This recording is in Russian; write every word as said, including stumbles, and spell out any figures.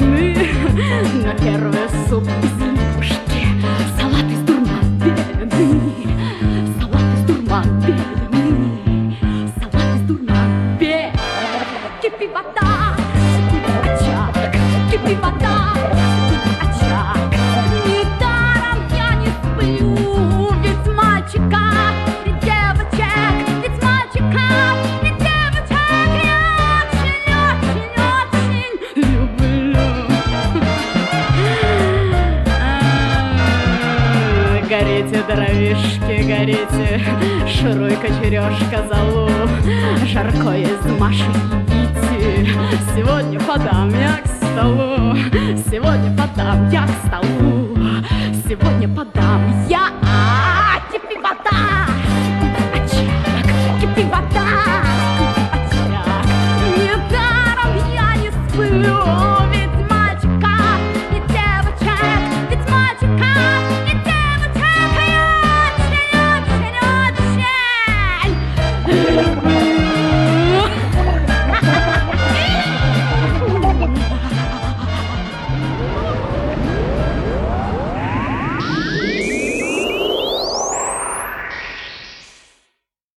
блины, на первый суп из лягушки, салат из дурман-бедный, салат из дурман-бедный, салат из дурман-бедный. Кипи вода, кипи очаг, кипи вода, кипи очаг. Недаром я не сплю, ведь мальчика и девочек, ведь мальчика и девочек я очень-очень-очень люблю. А, горите, дровишки, горите, шуруй-ка, черешка, залу, жарко из Маши едите. Сегодня подам я к столу, сегодня подам я к столу, сегодня подам я